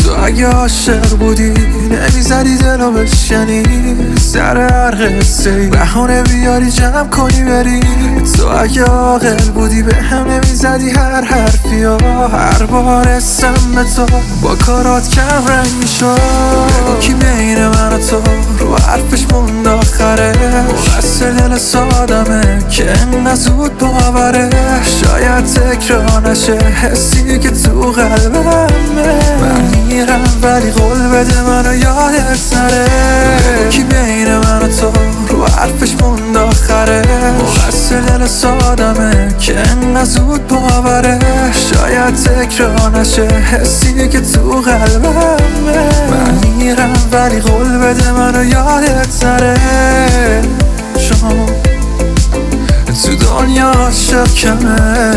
تو اگه عاشق بودی نمیزدی دلو بشکنی، سر هر قصه ای بهونه بیاری جمع کنی بری. تو اگه عاقل بودی به هم نمیزدی هر حرفی ها، هر بار اسم به تو با کارات کم رنگ میشد. بگو کی بین من و تو رو حرفش موند آخره، مقصر دل سادمه که انقدر زود باوره. شاید تکرار نشه حسی که تو قلبمه، من میرم ولی قول بده منو یادت نره. بگو کی بین من و تو رو حرفش موند آخره، مقصر دل سادمه که انقدر زود باوره. شاید تکرار نشه حسی که تو قلبمه، من میرم ولی قول بده منو یادت نره. چون تو دنیا عاشق کمه،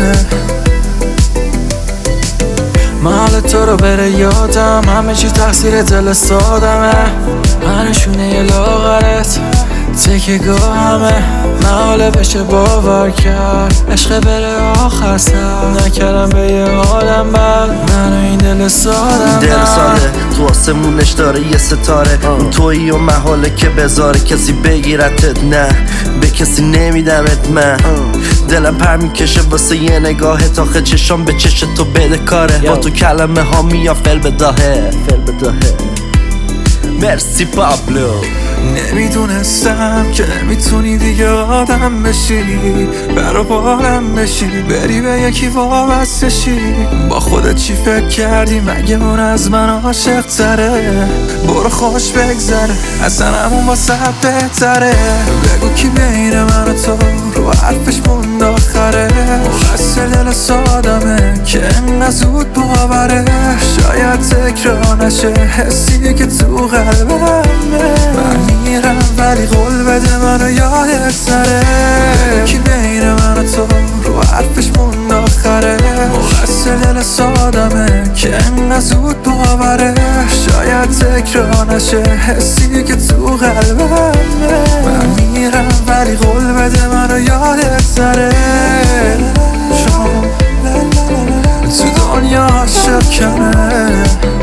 محل تو رو بره یادم، همه چی تقصیر دل سادمه. منشونه یه لاغرت تکه گاهمه، محاله بشه باور کرد عشق بره آخر سر. نکردم به یه آدم بد منو این دل سادمه. دل ساده تو آسمونش داره یه ستاره، تویی و محاله که بذاره کسی بگیرتت، نه به کسی نمیدمت. من دلم پر میکشه واسه یه نگاهت، آخه چشام به چش تو بده کاره. با تو کلمه ها میام فل بداهه. مرسی پابلو. نمیدونستم که میتونی دیگه آدم بشی، برا بارم بشی، بری به یکی وابسته شی. با خودت چی فکر کردی مگه اون از من عاشق تره؟ برو خوش بگذره اصلا همون واسه بهتره. بگو کی بین من و تو رو حرفش موند آخره، مقصر دل سادمه که انقدر زود باوره. شاید تکرار نشه حسی که تو قلبمه، من میرم ولی قول بده منو یادت نره. کی بین من و تو رو حرفش موند آخره، مقصر دل سادمه که انقدر زود باوره. شاید تکرار نشه حسی که تو قلبمه، من میرم ولی قول بده منو یادت نره. چون تو دنیا عاشق کمه.